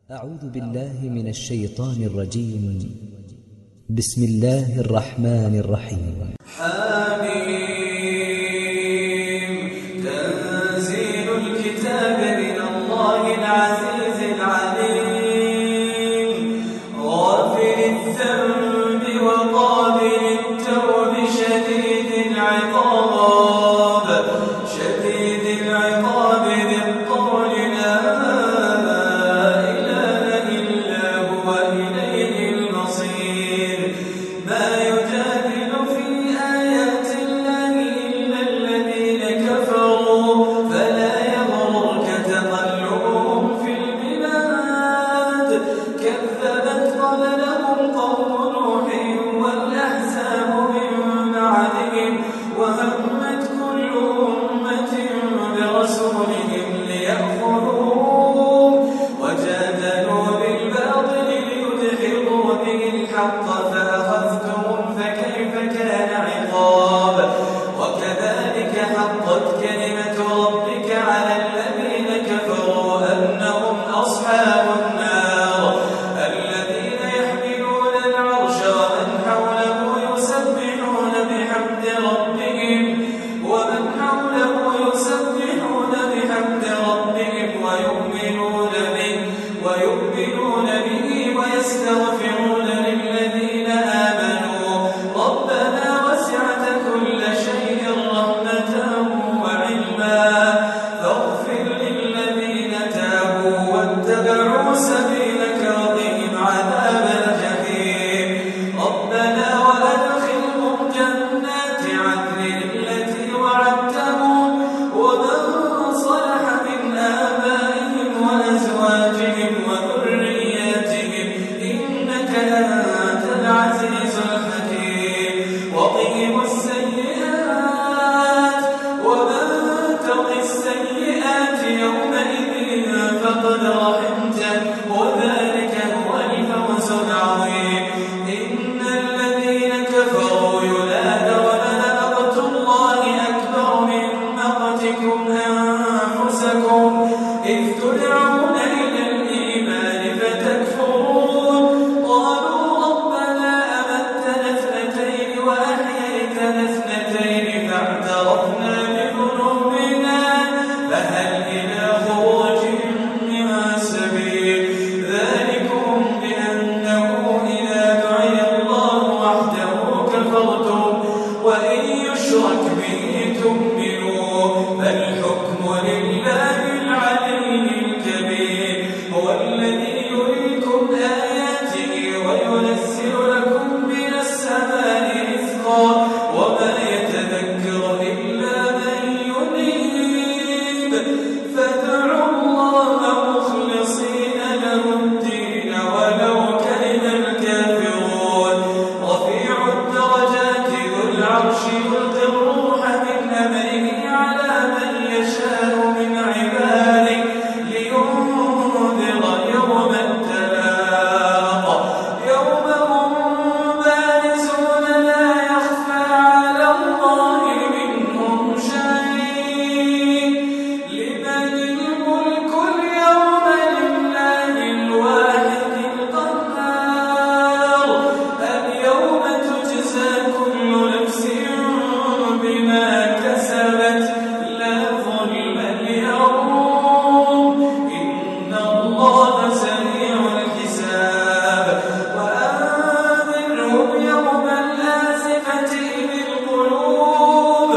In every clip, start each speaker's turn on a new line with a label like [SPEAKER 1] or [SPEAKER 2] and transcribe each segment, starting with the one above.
[SPEAKER 1] أعوذ بالله من الشيطان الرجيم. بسم الله الرحمن الرحيم.
[SPEAKER 2] حميم. تنزيل الكتاب من الله العزيز العليم غافر الذنب وقابل التوب شديد العقاب ذي الطول لا إله إلا هو إليه المصير. ما يجادل في آيات الله إلا الذين كفروا فلا يغررك تقلبهم في البلاد. كذبت قبلهم قوم نوح والأحزاب من بعدهم وهمت كل أمة برسولهم ليأخذوه وجادلوا بالباطل ليدحضوا به الحق فأخذتهم فكيف كان عقاب. وكذلك حقت كلمة ربك على الذين كفروا أنهم أصحاب النار الذين يحملون العرش ومن حوله يسبحون بحمد ربهم ويؤمنون به ويستغفرون للذين آمنوا ربنا وسعت كل شيء رحمة وعلما فاغفر للذين تابوا واتبعوا سبيلك وقهم عذاب الجحيم. ربنا وأدخلهم جنات عدن التي وعدتهم ومن صلح من آبائهم وأزواجهم وذرياتهم إنك أنت العزيز الحكيم. وقهم السيئات ومن تق السيئات يومئذ فقد رحمته وذلك هو الفوز العظيم. إن الذين كفروا ينادون لمقت الله أكبر من مقتكم أنفسكم إذ تدعون إلى الإيمان فتكفرون. قالوا ربنا أمتنا اثنتين وأحييتنا اثنتين فاعترفنا بذنوبنا فهل إلى خروج من سبيل. ذلكم بأنه إذا دعي الله وحده كفرتم وإن يشرك به تؤمنوا فالحكم لله العلي الكبير. هو الذي يريكم آياته وينزل لكم من السماء رزقا وما يتذكر إلا من ينيب. فادعوا الله مخلصين له الدين ولو كره الكافرون. رفيع الدرجات ذو العرش يلقي الروح من أمره على من يشاء من عباده لينذر يوم التلاق يوم هم بارزون لا يخفى على الله منهم شيء. لمن الملك اليوم لله الواحد القهار. اليوم تجزى كل نفس بما كسبت لا ظلم اليوم إن الله سريع الحساب. وأنذرهم يوم الآزفة إذ القلوب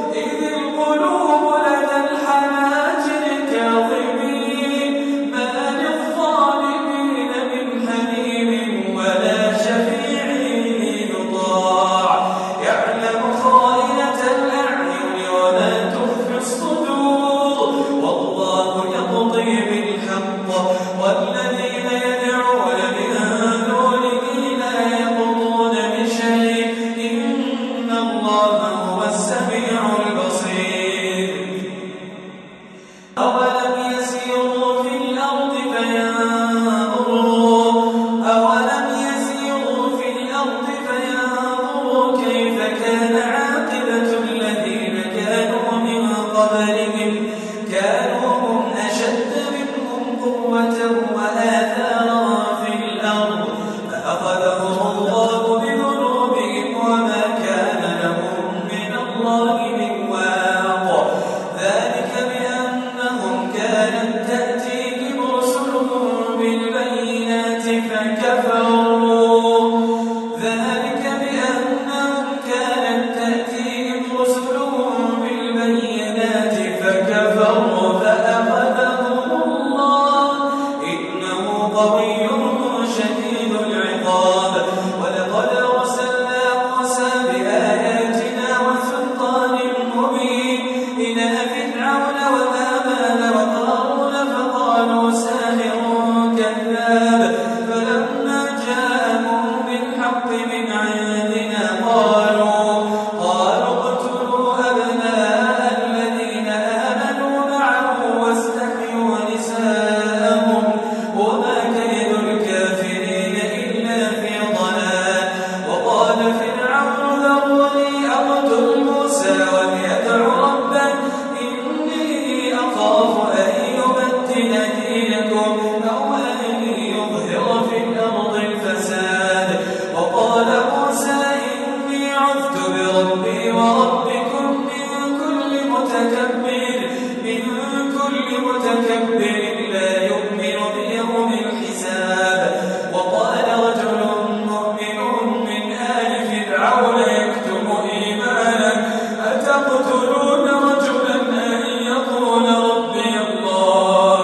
[SPEAKER 2] لدى الحناجر كاظمين ما للظالمين من حميم ولا شفيع يطاع. يعلم خائنة الأعين وما تخفي الصدور والله يقضي بالحق والذين يدعون من دونه لا يقضون بشيء إن الله هو السميع البصير. أولم يسيروا في الأرض فينظروا كيف كان عاقبة الذين كانوا من قبلهم كانوا هم أشد منهم قوة وآثارا قوي شديد العقاب ولقد أرسلنا موسى بآياتنا وسلطان مبين إلى فرعون وهامان وقارون فقالوا ساحر كذاب فلما جاءهم بالحق من عندنا قالوا اقتلوا أبناء الذين آمنوا معه واستحيوا نساءهم وما كيد الكافرين إلا في ضلال وقال فرعون ذروني أقتل موسى وليدع ربه إني أخاف أن يبدل دينكم أو أن يظهر في الأرض الفساد وقال موسى إني عذت بربي وربكم من كل متكبر لا يؤمن بيوم الحساب وقال رجل مؤمن من آل فرعون يكتم إيمانه أتقتلون رجلا أن يقول ربي الله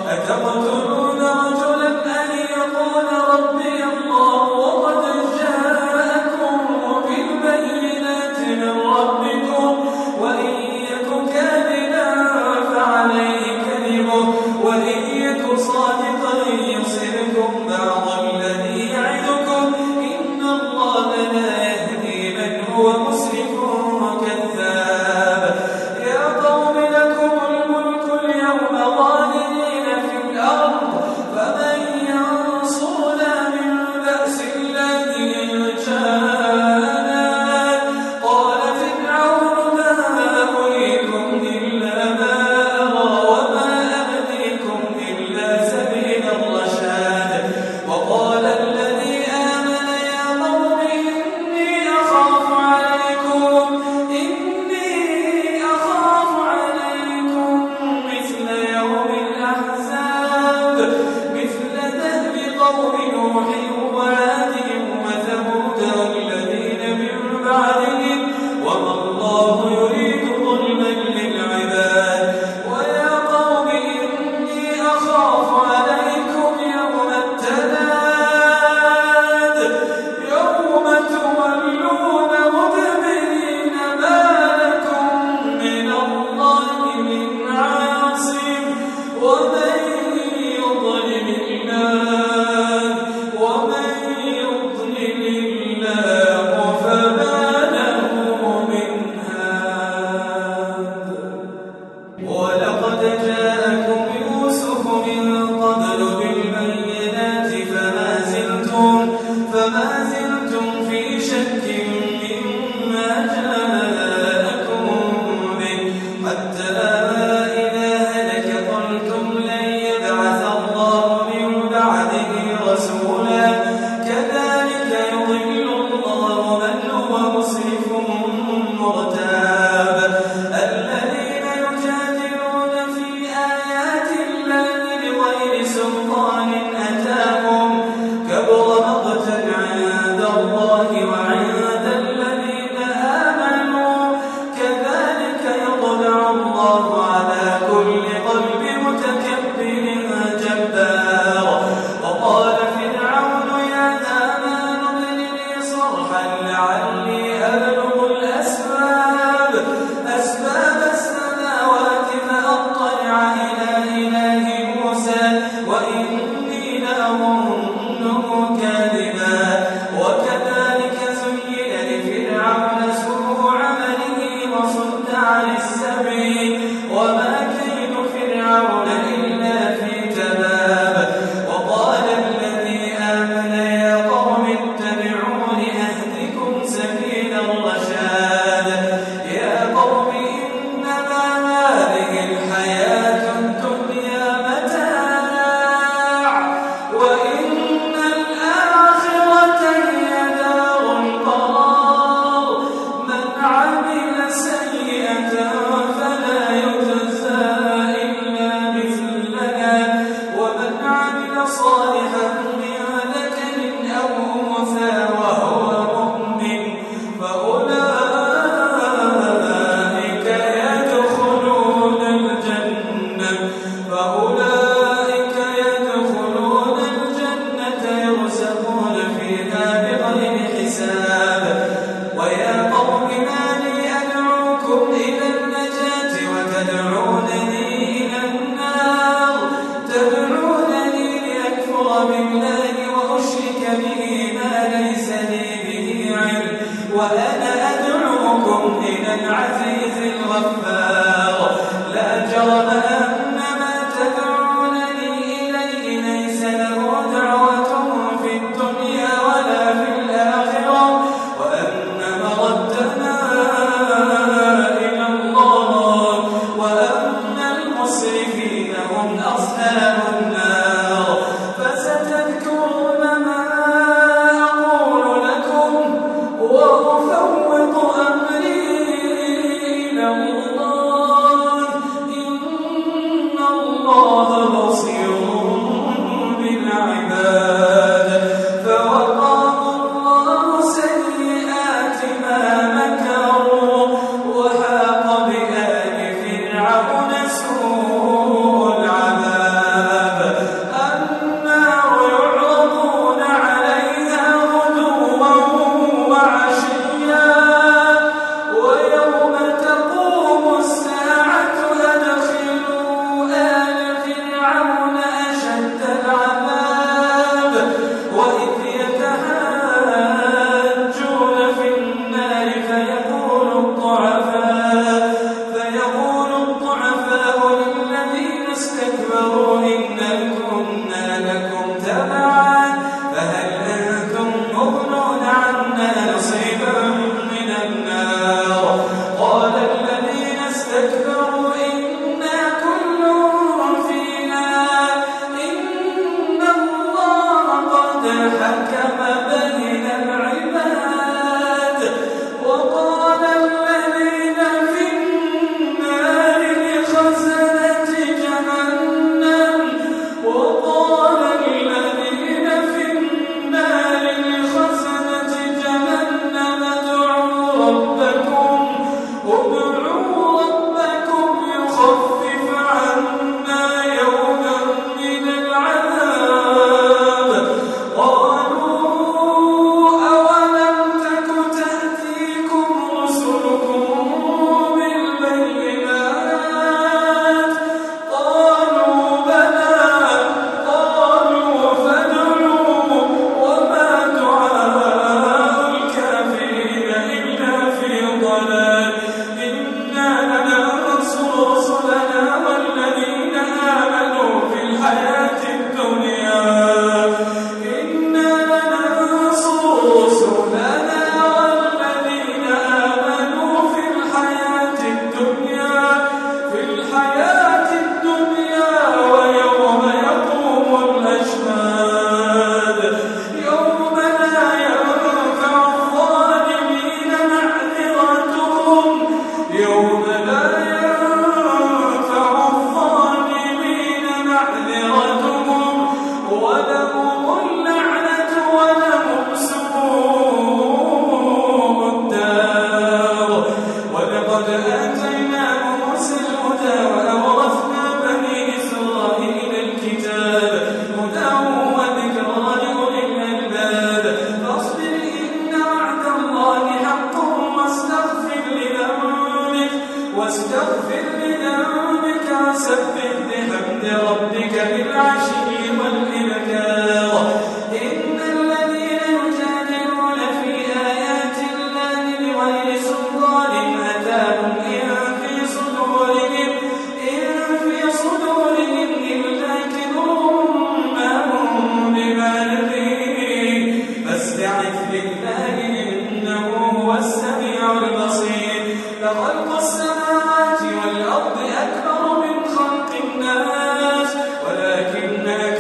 [SPEAKER 2] وقد جاءكم بالبينات من ربكم وإن يك كاذبا فعليه كذبه وإن يك صادقا يصبكم بعض الذي يعدكم إن الله لا يهدي من هو مسرف كذاب يا قوم لكم الملك اليوم ظاهرين في الأرض فمن ينصرنا من بأس الله إن جاءنا قال فرعون ما أريكم إلا ما أرى وما أهديكم إلا سبيل الرشاد وقال الذي آمن يا قوم إني أخاف عليكم مثل يوم الأحزاب مثل دأب قوم نوح وعاد وثمود والذين من بعدهم وما الله يريد ظلما للعباد ويا قوم إني أخاف عليكم يوم التناد يوم تولون مدبرين ما لكم من الله من عاصم ومن يضلل الله بالله وأشرك به ما ليس لي به علم وأنا أدعوكم إلى العزيز الغفار لا جرم أن ما تدعونني إليه ليس له دعوة في الدنيا ولا في الآخرة وأن مردنا إلى الله وأن المسرفين هم أصحاب النار فستذكرون ما أقول لكم وأفوض أمري إلى الله إن الله بصير بالعباد فوقاه الله سيئات ما مكروا وحاق بآل فرعون سوء العذاب النار يعرضون عليها غدوا وعشيا ويوم تقوم الساعة أدخلوا آل فرعون أشد العذاب وإذ يتحاجون في النار فيقول الضعفاء للذين استكبروا إنا كنا لكم تبعا فهل أنتم مغنون عنا نصيبا من النار قال الذين استكبروا إنا كل فيها إن الله قد حكم بين العباد وقال الذين في النار لخزنة جهنم ادعوا ربكم يخفف عنا يوما من العذاب قالوا أولم تك تأتيكم رسلكم بالبينات قالوا بلى قالوا فادعوا وما دعاء الكافرين إلا في ضلال إنا لننصر رسلنا والذين آمنوا في الحياة الدنيا إنا لننصر رسلنا والذين آمنوا في الحياة الدنيا ويوم يقوم الأشهاد يوم لا ينفع الظالمين معذرتهم ولهم اللعنة ولهم سوء الدار ولقد آتينا موسى الهدى وأورثنا بني إسرائيل الكتاب هدى وذكرى لأولي الألباب فاصبر إن وعد الله حق واستغفر لذنبك وسبح بحمد ربك بالعشي والإبكار إن الذين يجادلون في آيات الله بغير سلطان أتاهم إن في صدورهم إلا كبر ما هم ببالغين فاستعذ بالله إنه هو السميع البصير لخلق السماوات والأرض أكبر من خلق الناس ولكن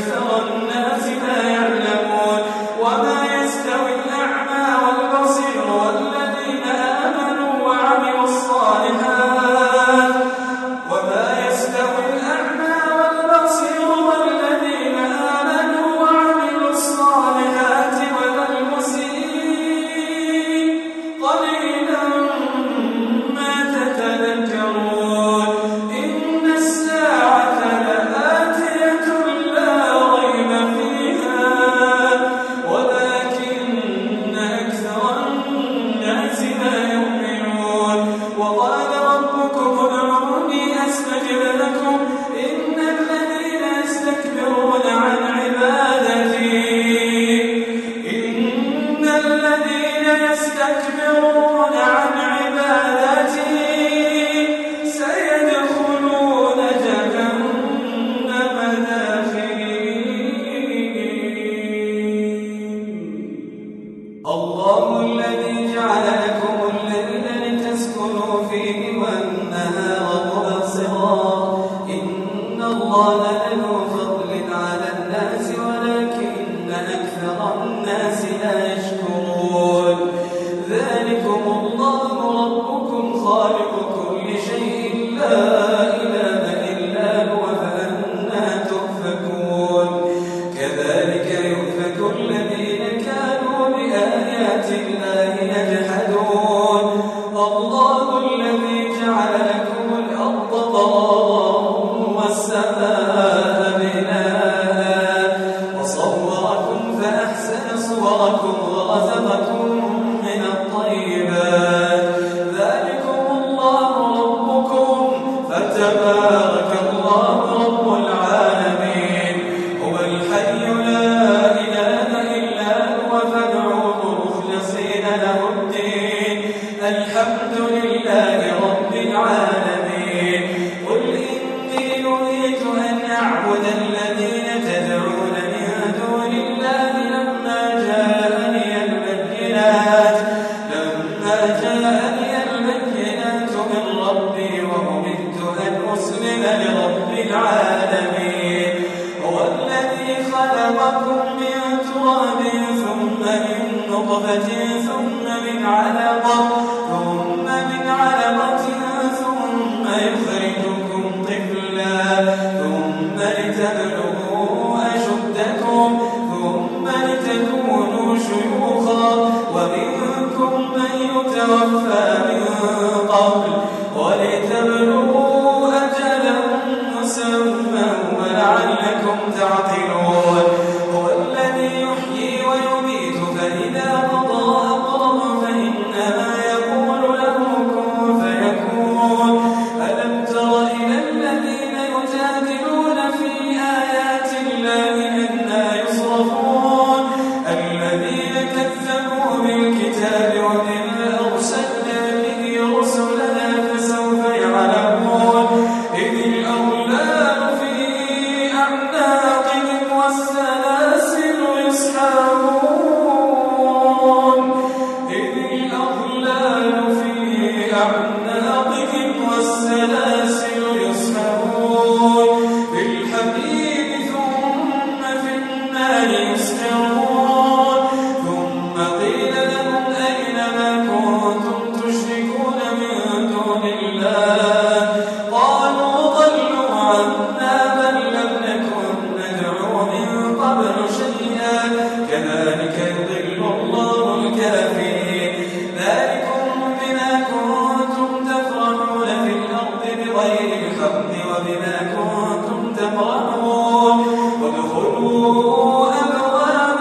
[SPEAKER 2] فأحسن صوركم ورزقكم من الطيبات ذلكم الله ربكم فتبارك الله رب العالمين هو الحي لا إله إلا هو فادعوه مخلصين له الدين الحمد لله رب العالمين قل إني نهيت أن أعبد الذين تدعون من دون الله لما جاءني البينات من ربي وأمرت أن أسلم لرب العالمين هو الذي خلقكم من تراب ثم من نطفة ثم من علقة ثم يخرجكم طفلا ثم لتبلغوا أشدكم ثم لتكونوا شيوخا ومنكم من يتوفى من قبل ولتبلغوا أجلا مسمى ولعلكم تعقلون هو الذي يحيي ويميت فإذا قضى أمرا فإنما يقول له كن فيكون ألم تر إلى الذين يجادلون في آيات الله أنى يصرفون الذين كذبوا بالكتاب وبما أرسلنا به رسلنا فسوف يعلمون إذ الأغلال في أعناقهم والسلاسل يسحبون بالحميم ثم في النار يسحرون ثم قيل لهم أين ما كنتم تشركون من دون الله قالوا ضلوا عنا بل لم نكن ندعو من قبل شيئا كذلك يضل الله الكافرين ذلكم بما كنتم تفرحون في الأرض بغير الحق وبما كنتم تمرحون ادخلوا أبواب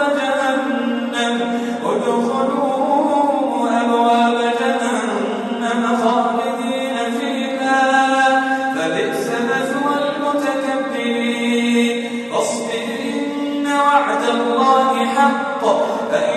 [SPEAKER 2] جهنم خالدين فيها فبئس مثوى المتكبرين اصبر إن وعد الله حق